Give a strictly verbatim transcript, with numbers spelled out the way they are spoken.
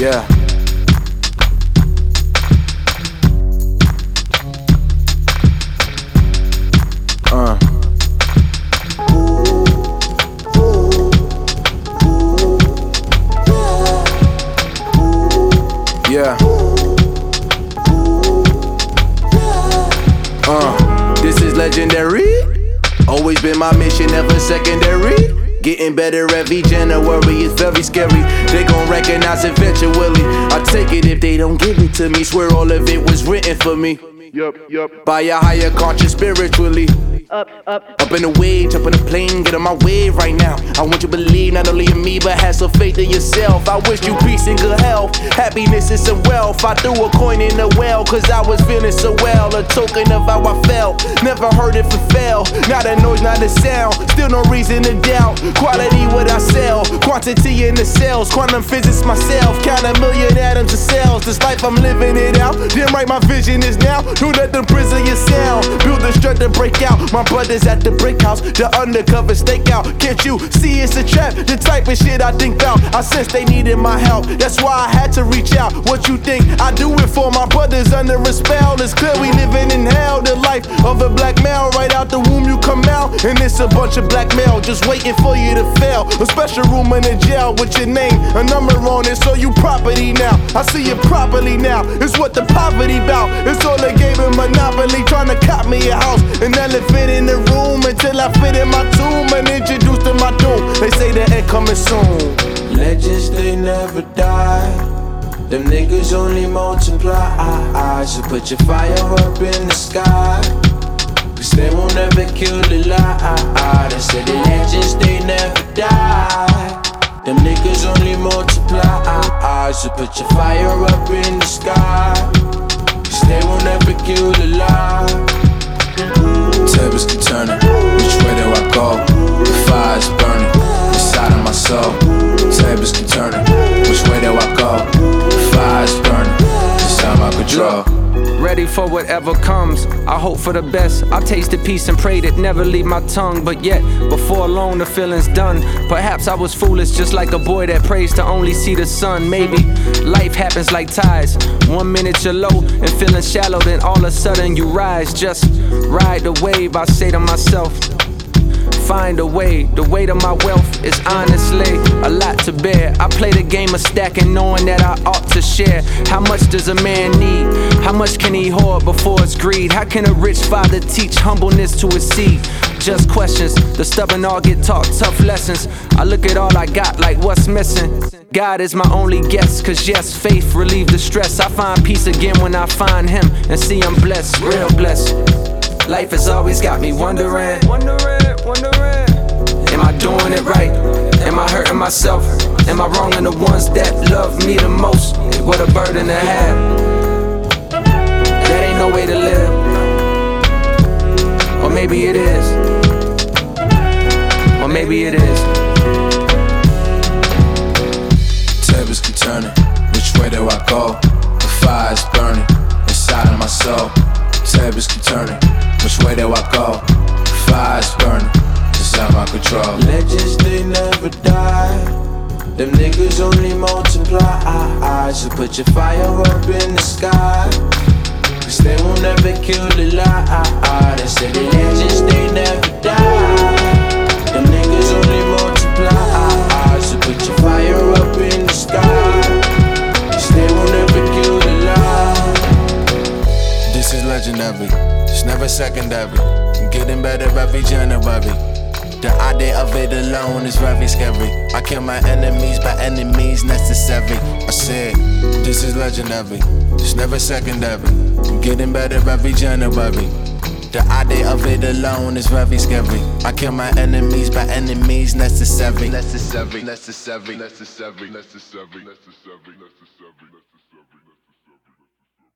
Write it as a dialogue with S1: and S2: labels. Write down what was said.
S1: Yeah. Uh. Yeah. Uh. This is legendary. Always been my mission, never secondary. Getting better every January, it's very scary. They gon' recognize eventually. I take it if they don't give it to me. Swear all of it was written for me.
S2: Yup, yup.
S1: By a higher conscience spiritually.
S3: Up, up,
S1: Up in the wave, jump in the plane, get on my wave right now. I want you to believe not only in me, but have some faith in yourself. I wish you peace and good health, happiness and some wealth. I threw a coin in the well, cause I was feeling so well. A token of how I felt, never heard it for fail. Not a noise, not a sound, still no reason to doubt. Quality what I sell, quantity in the cells. Quantum physics myself, count a million atoms of cells. This life I'm living it out, then right my vision is now. Don't let them prison your sound, build the strength to break out. My brothers at the brick house, the undercover stakeout. Can't you see it's a trap? The type of shit I think about. I sense they needed my help, that's why I had to reach out. What you think? I do it for my brothers under a spell. It's clear we living in hell. The life of a black male, right out the womb you come out, and it's a bunch of black male just waiting for you to fail. A special room in the jail with your name, a number on it, so you property now. I see it properly now. It's what the poverty bout. It's all a game of Monopoly, trying to cop me a house, an elephant in the room until I fit in my tomb and introduced to my doom. They say the end coming soon.
S4: Legends, they never die. Them niggas only multiply. So put your fire up in the sky, cause they won't ever kill the lie. They say the legends, they never die. Them niggas only multiply. So put your fire up in the sky, cause they won't ever kill the lie.
S1: Tables keep turning, which way do I go? The fire's burning inside of my soul. Tables keep turning, which way do I go? The fire's burning inside my control.
S5: Ready for whatever comes, I hope for the best. I tasted peace and prayed it never leave my tongue. But yet, before long the feeling's done. Perhaps I was foolish, just like a boy that prays to only see the sun. Maybe life happens like tides. One minute you're low and feeling shallow, then all of a sudden you rise. Just ride the wave, I say to myself, find a way. The weight of my wealth is honestly a lot to bear. I play the game of stacking, knowing that I ought to share. How much does a man need? How much can he hoard before it's greed? How can a rich father teach humbleness to his seed? Just questions, the stubborn all get taught tough lessons. I look at all I got like what's missing. God is my only guess, cause yes, faith relieve the stress. I find peace again when I find him and see I'm blessed, real blessed. Life has always got me wondering, wondering, wondering. Am I doing it right? Am I hurting myself? Am I wronging the ones that love me the most? What a burden to have. That ain't no way to live. Or maybe it is. Or maybe it is.
S1: Tables keep turning, which way do I go? The fire's burning inside of my soul. Tables keep turning, which way do I go? The fire's burning inside my control.
S4: Legends, they never die. Them niggas only multiply. So put your fire up in the sky, cause they won't ever kill the lie. They say the legends, they never die. Them niggas only multiply. So put your fire up in the sky, cause they won't ever kill the lie.
S1: This is legendary, it's never secondary. I'm getting better every January. The idea of it alone is very scary. I kill my enemies by any means necessary. I said, this is legendary, it's never secondary. I'm getting better every January. The idea of it alone is very scary. I kill my enemies by any means necessary. Necessary, necessary, necessary, necessary, necessary, necessary, necessary.